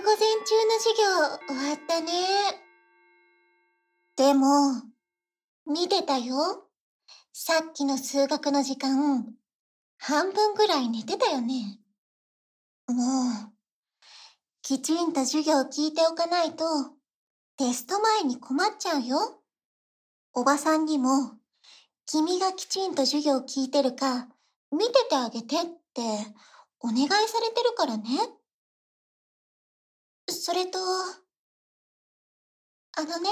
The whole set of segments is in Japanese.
午前中の授業終わったね。でも、見てたよ。さっきの数学の時間、半分ぐらい寝てたよね。もう、きちんと授業を聞いておかないと、テスト前に困っちゃうよ。おばさんにも、君がきちんと授業を聞いてるか、見ててあげてって、お願いされてるからね。それと、あのね、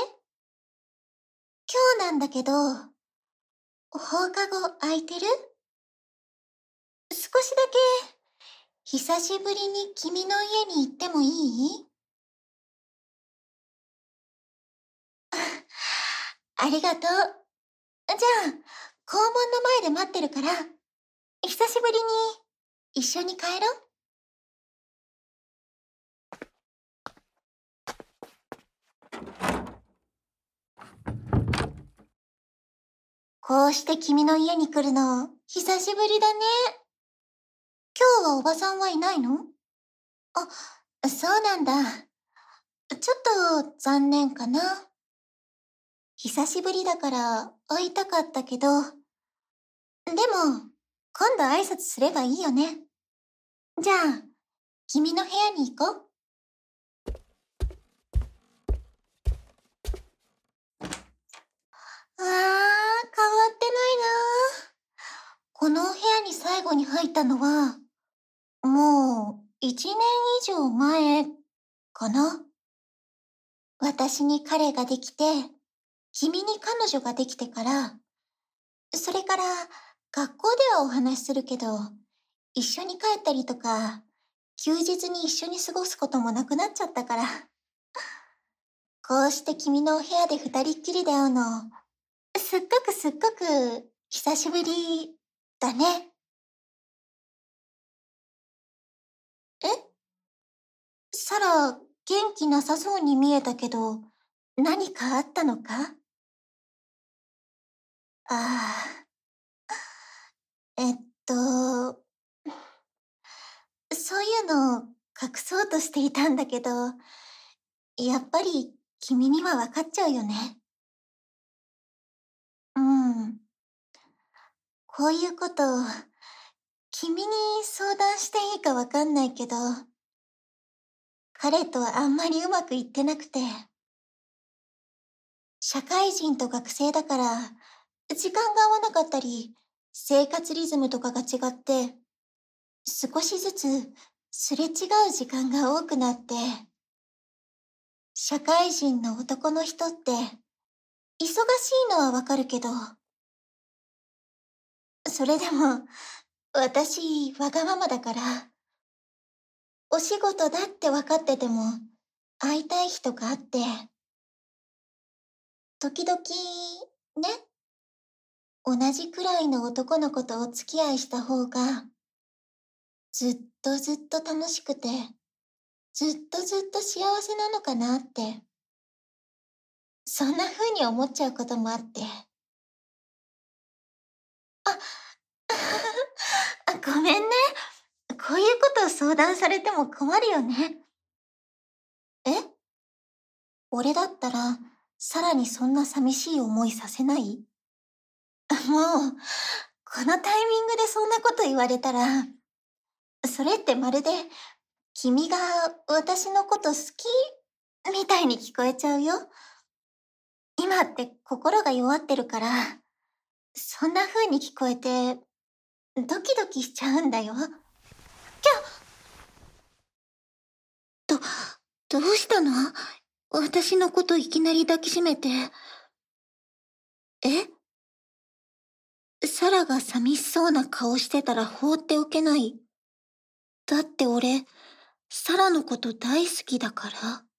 今日なんだけど、放課後空いてる？少しだけ、久しぶりに君の家に行ってもいい？ありがとう。じゃあ、校門の前で待ってるから、久しぶりに一緒に帰ろう。こうして君の家に来るの、久しぶりだね。今日はおばさんはいないの？あ、そうなんだ。ちょっと残念かな。久しぶりだから会いたかったけど、でも、今度挨拶すればいいよね。じゃあ、君の部屋に行こう。変わってないな。この部屋に最後に入ったのは、もう一年以上前かな。私に彼ができて、君に彼女ができてから、それから学校ではお話しするけど、一緒に帰ったりとか、休日に一緒に過ごすこともなくなっちゃったから、こうして君のお部屋で二人っきりで会うの、すっごく久しぶりだね。えサラ、元気なさそうに見えたけど、何かあったのか？ああ、そういうのを隠そうとしていたんだけど、やっぱり君には分かっちゃうよね。うん。こういうこと、君に相談していいか分かんないけど、彼とはあんまりうまくいってなくて、社会人と学生だから、時間が合わなかったり、生活リズムとかが違って、少しずつすれ違う時間が多くなって、社会人の男の人って忙しいのはわかるけど、それでも私わがままだから、お仕事だってわかってても会いたい人があって、時々ね、同じくらいの男の子とお付き合いした方がずっと楽しくて、ずっと幸せなのかなって、そんな風に思っちゃうこともあって。あ、ごめんね。こういうことを相談されても困るよね。え俺だったら、さらにそんな寂しい思いさせない？もう、このタイミングでそんなこと言われたら、それってまるで、君が私のこと好きみたいに聞こえちゃうよ。今って心が弱ってるから、そんな風に聞こえて、ドキドキしちゃうんだよ。ど、どうしたの？私のこといきなり抱きしめて。えサラが寂しそうな顔してたら放っておけない。だって俺、サラのこと大好きだから。